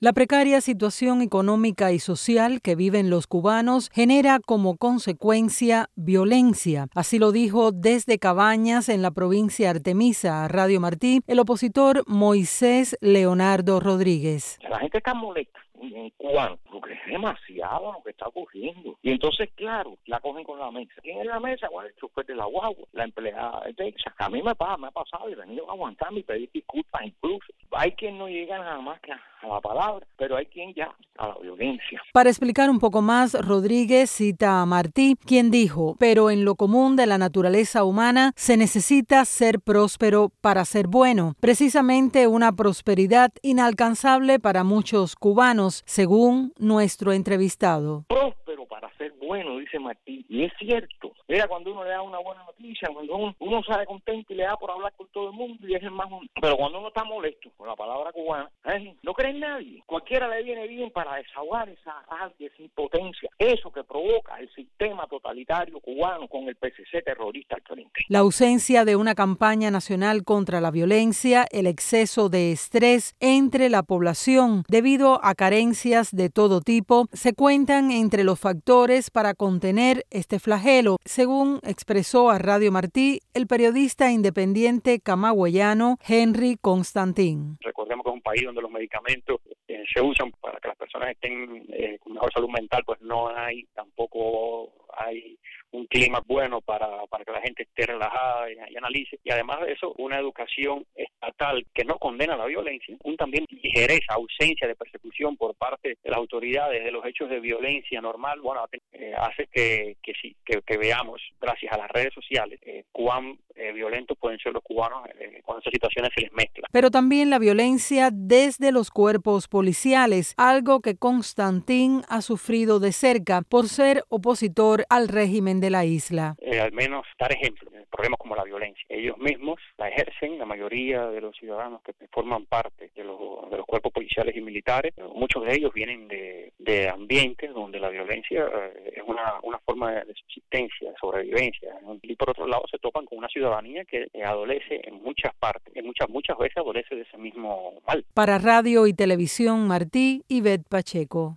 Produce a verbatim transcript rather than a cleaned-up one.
La precaria situación económica y social que viven los cubanos genera como consecuencia violencia. Así lo dijo desde Cabañas, en la provincia Artemisa, a Radio Martí, el opositor Moisés Leonardo Rodríguez. La gente está molesta en cubano, porque es demasiado lo que está ocurriendo. Y entonces, claro, la cogen con la mesa. ¿Quién es la mesa? Bueno, el chofer de la guagua, la empleada de Texas. A mí me pasa, me ha pasado y he tenido que aguantarme y pedir disculpas incluso. Hay quien no llega nada más que a la palabra, pero hay quien ya a la violencia. Para explicar un poco más, Rodríguez cita a Martí, quien dijo: pero en lo común de la naturaleza humana se necesita ser próspero para ser bueno, precisamente una prosperidad inalcanzable para muchos cubanos, según nuestro entrevistado. Próspero para ser bueno, dice Martí, y es cierto. Mira, cuando uno le da una buena noticia, cuando uno, uno sale contento y le da por hablar con todo el mundo y es el más... Pero cuando uno está molesto con la palabra cubana, ¿eh? No cree en nadie. Cualquiera le viene bien para desahogar esa rabia, esa impotencia, eso que provoca el sistema totalitario cubano con el P C C terrorista al frente. La ausencia de una campaña nacional contra la violencia, el exceso de estrés entre la población debido a carencias de todo tipo, se cuentan entre los factores para contener este flagelo, según expresó a Radio Martí el periodista independiente camagüeyano Henry Constantín. Recordemos que es un país donde los medicamentos eh, se usan para que las personas estén eh, con mejor salud mental, pues no hay, tampoco hay un clima bueno para, para que la gente esté relajada y, y analice. Y además de eso, una educación estatal que no condena la violencia, un también ligereza, ausencia de persecución por parte de las autoridades de los hechos de violencia normal, bueno, eh, hace que, que sí, que, que veamos, gracias a las redes sociales, eh, cuán eh, violentos pueden ser los cubanos eh, cuando esas situaciones se les mezclan. Pero también la violencia desde los cuerpos policiales, algo que Constantín ha sufrido de cerca por ser opositor al régimen de la isla. Eh, al menos dar ejemplo de problemas como la violencia. Ellos mismos la ejercen, la mayoría de los ciudadanos que forman parte de los, de los cuerpos policiales y militares. Muchos de ellos vienen de, de ambientes donde la violencia eh, es una, una forma de subsistencia, de sobrevivencia. Y por otro lado se topan con una ciudadanía que adolece en muchas partes, en muchas, muchas veces adolece de ese mismo mal. Para Radio y Televisión Martí, Ivette Pacheco.